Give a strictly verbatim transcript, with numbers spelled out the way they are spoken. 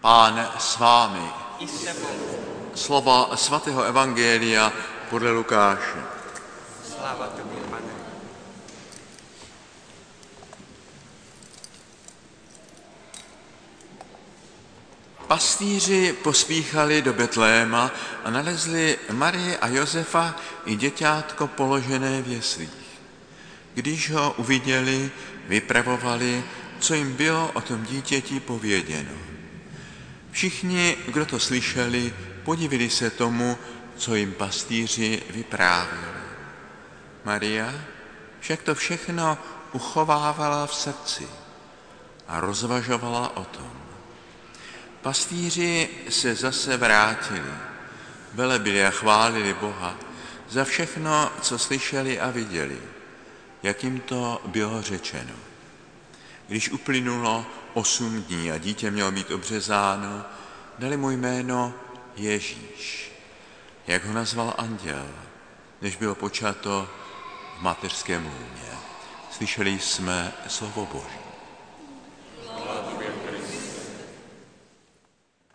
Pán s vámi. I s tebou. Slova svatého evangelia podle Lukáše. Sláva tobě, Pane. Pastýři pospíchali do Betléma a nalezli Marii a Josefa i děťátko položené v jeslích. Když ho uviděli, vypravovali, co jim bylo o tom dítěti pověděno. Všichni, kdo to slyšeli, podivili se tomu, co jim pastýři vyprávěli. Maria však to všechno uchovávala v srdci a rozvažovala o tom. Pastýři se zase vrátili, velebili a chválili Boha za všechno, co slyšeli a viděli, jak jim to bylo řečeno. Když uplynulo osm dní a dítě mělo být obřezáno, dali mu jméno Ježíš, jak ho nazval anděl, než bylo počato v mateřském lůně. Slyšeli jsme slovo Boží.